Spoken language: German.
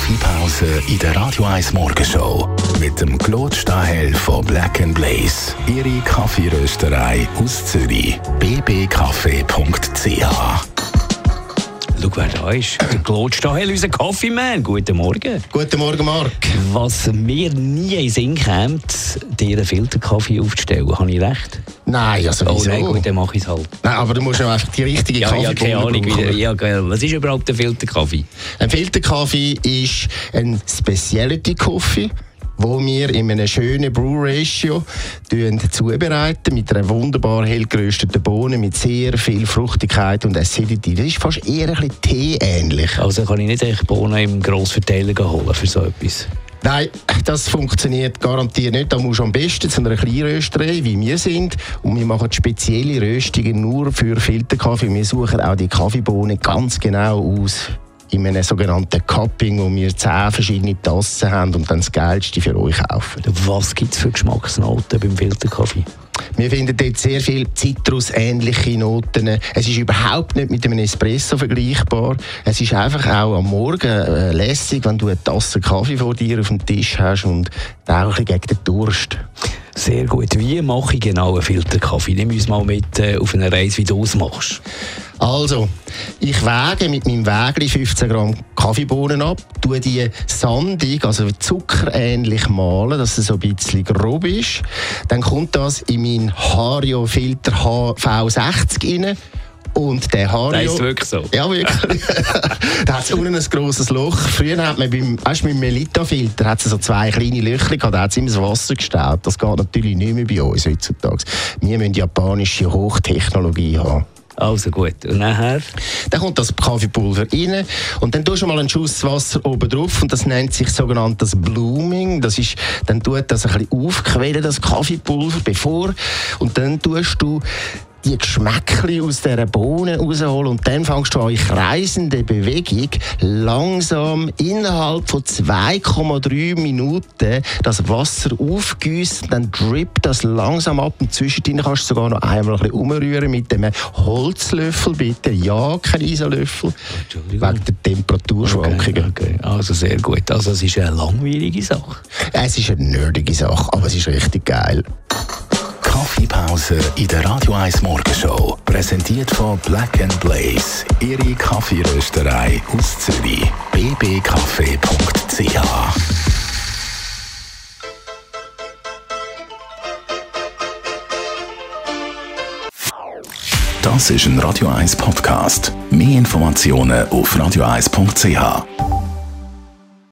Kaffeepause in der Radio 1 Morgenshow mit dem Claude Stahel von Black & Blaze. Ihre Kaffeerösterei aus Zürich. bbkaffee.ch. Schau, wer da ist. Der Claude Stahel, unser Coffeeman. Guten Morgen. Guten Morgen, Marc. Was mir nie in den Sinn kommt, dir einen Filterkaffee aufzustellen. Habe ich recht? Nein, also wieso? Oh nein, gut, dann mache ich es halt. Nein, aber du musst ja einfach die richtige Kaffeebohne keine Ahnung. brauchen. Was ist überhaupt ein Filterkaffee? Ein Filterkaffee ist ein Specialty-Coffee, wo wir in einem schönen Brew-Ratio zubereiten, mit einer wunderbar hell gerösteten Bohne, mit sehr viel Fruchtigkeit und Acidity. Das ist fast eher ein bisschen Tee-ähnlich. Also kann ich nicht echt Bohnen im Grossverteiler holen für so etwas? Nein, das funktioniert garantiert nicht. Da musst du am besten zu einer Kleinrösterei, wie wir sind. Und wir machen spezielle Röstungen nur für Filterkaffee. Wir suchen auch die Kaffeebohnen ganz genau aus. In einem sogenannten Cupping, wo wir 10 verschiedene Tassen haben und dann das Geilste für euch kaufen. Was gibt es für Geschmacksnoten beim Filterkaffee? Wir finden dort sehr viele zitrusähnliche Noten. Es ist überhaupt nicht mit einem Espresso vergleichbar. Es ist einfach auch am Morgen lässig, wenn du eine Tasse Kaffee vor dir auf dem Tisch hast und auch ein bisschen gegen den Durst. Sehr gut. Wie mache ich genau einen Filterkaffee? Nimm uns mal mit auf eine Reise, wie du es machst. Also, ich wäge mit meinem Wägli 15 Gramm Kaffeebohnen ab, tue die sandig, also zuckerähnlich mahlen, dass es so ein bisschen grob ist. Dann kommt das in meinen Hario-Filter V60 rein. Und der Hario... Das ist wirklich so? Ja, wirklich. Da hat es unten ein grosses Loch. Früher hat man beim Melita-Filter hat es so 2 kleine Löcher gehabt, da hat es immer das Wasser gestaut. Das geht natürlich nicht mehr bei uns heutzutage. Wir müssen japanische Hochtechnologie haben. Also gut, und nachher? Dann kommt das Kaffeepulver rein und dann tust du mal einen Schuss Wasser oben drauf und das nennt sich sogenanntes Blooming. Das ist, dann tut das ein bisschen aufquellen, das Kaffeepulver, und dann tust du die Geschmäckchen aus dieser Bohne rausholen und dann fängst du an, in kreisender Bewegung langsam innerhalb von 2,3 Minuten das Wasser aufgießen, dann drippt das langsam ab und zwischendrin kannst du sogar noch einmal ein bisschen umrühren mit dem Holzlöffel, bitte, ja, kein Isolöffel, wegen der Temperaturschwankungen. Okay. Also sehr gut, also es ist eine langweilige Sache. Es ist eine nerdige Sache, aber es ist richtig geil. Kaffeepause in der Radio 1 Morgenshow. Präsentiert von Black & Blaze. Ihre Kaffeerösterei aus Zürich. bbkaffee.ch. Das ist ein Radio 1 Podcast. Mehr Informationen auf radio1.ch.